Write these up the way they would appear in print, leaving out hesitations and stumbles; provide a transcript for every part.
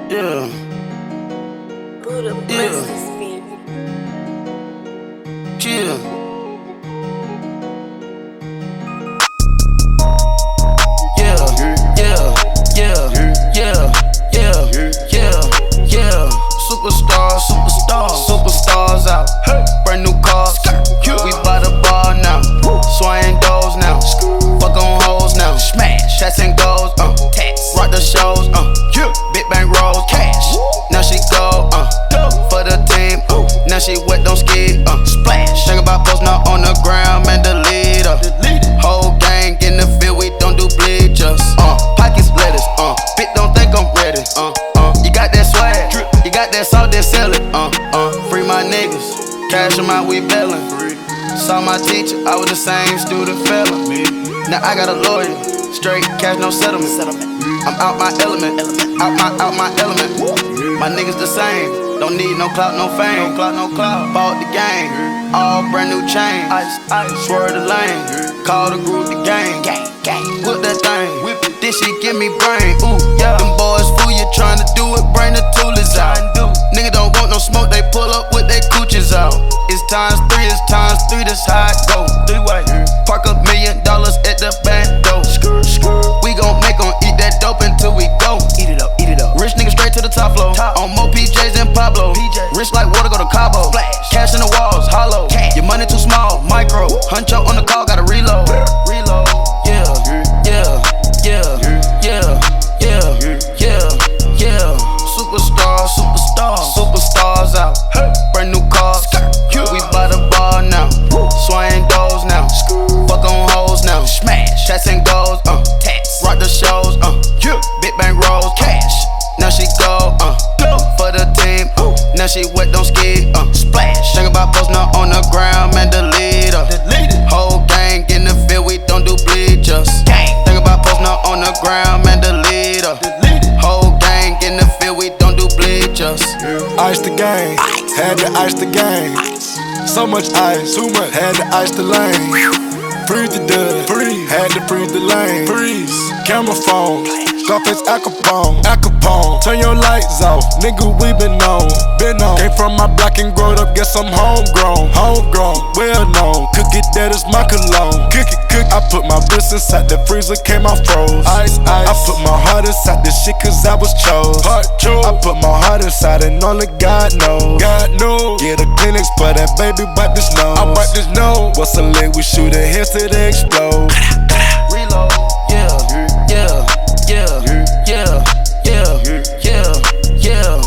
Yeah. Buddha bless this beat. Chill. Yeah. Yeah. Yeah. Yeah. Yeah. Yeah. Yeah. Superstars, superstars out. Brand new cars. We by the bar now. Swaying doors now. Fuck on hoes now. Smash. Shots and goals. Rock the shows. Big bang rolls. Cash. Now she go. For the team. Now she wet, don't skid. Splash. Think about post now on the ground, man. Delete her. Whole gang in the field. We don't do bleachers. Pockets lettuce. Bitch don't think I'm ready. You got that swag. You got that salt, then sell it. Free my niggas. Cash them out, we bailin'. Saw my teacher, I was the same student fella. Now I got a lawyer. Straight cash, no settlement. I'm out my element. Out my element. My niggas the same. Don't need no clout, no fame. No clout. Bought the game. All brand new chain. Ice. Swerve the lane. Call the group the gang. Whip that thing. Whip it. This shit give me brain. Ooh, yeah. Them boys fool you trying to do it. Bring the toolies out. Nigga don't want no smoke. They pull up with their coochies out. It's times 3. That's how it go. 3-way. Park $1 million at the back door. We gon' make 'em eat that dope until we go. Eat it up. Rich nigga straight to the top floor. On more PJs than Pablo. Rich like water, go to Cabo. Cash in the walls, hollow. Your money too small, micro. Huncho on the call, gotta reload. Yeah. Superstars out. Brand new cars. We by the bar now. Swaying doors now. Fuck on hoes now. Smash. Shots and goals. Rock the shows. Big bang rolls. Cash. Now she go. For the team. Now she wet, don't skid. Splash. Think about post now on the ground, man. Delete her. Whole gang in the field. We don't do bleachers. Think about post now on the ground, man. Delete her. Whole gang in the field. We don't do bleachers. Ice the game, had to ice the game. So much ice, too much, had to ice the lane. Freeze the dud, had to freeze the lane. Freeze, camera phone, Scarface Al Capone. Turn your lights off, nigga, we been on. Came from my block and growed up, guess I'm homegrown. Well known, cook it, that is my cologne. Cook it, I put my wrist inside the freezer, came out froze. Ice, I put my heart inside this shit cause I was chose. I put my heart inside and only God knows. Get a Kleenex, but that baby wipe this nose. I wipe this nose. What's a leg, we shoot it, heads till they explode. Reload, yeah.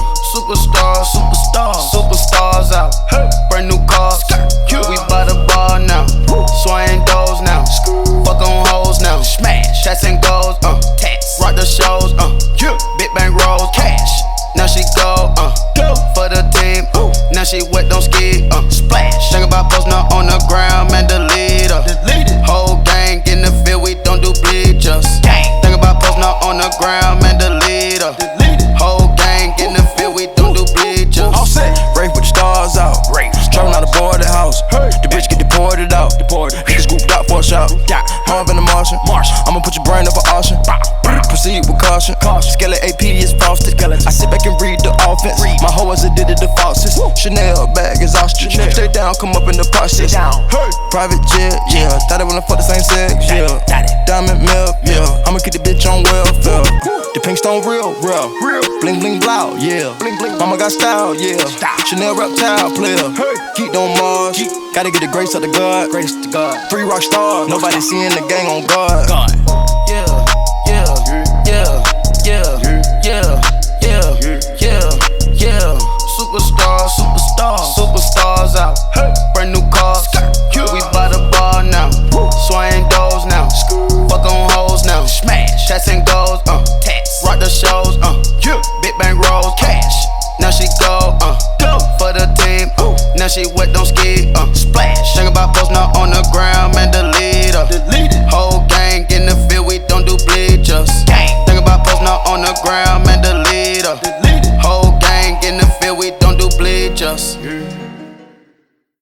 Superstars out. Brand new cars. We by the bar now. Swaying doors now. Fuck on hoes now. Smash. Shots and goals. Rock the shows. Big bang rolls. Cash. Now she go. For the team. Now she wet, don't skid. Splash. Think about post now on the ground, man. Delete her. Whole gang in the field. We don't do bleachers. Think about post now on the ground, man. Delete her. Whole gang in the field. We don't do bleachers. All set. Rafe with the stars out. Trapping out the boarded house. The bitch get deported out. Niggas scooped out for a shot. Harv in the Martian. I'ma put your brain up for auction. Proceed with caution. Skeleton AP is frosted. I sit back and read the offense. My hoe as a did it the faucets. Chanel bag is ostrich. Stay down, come up in the process. Private jet, yeah. Thought I wanna fuck the same sex, yeah. Diamond milk, yeah. I'ma keep the bitch on welfare. The pink stone real. Bling bling blow, yeah. Mama got style, yeah. Chanel reptile player. Keep on Mars. Gotta get the grace of the God. Free rock star. Nobody seeing the gang on guard.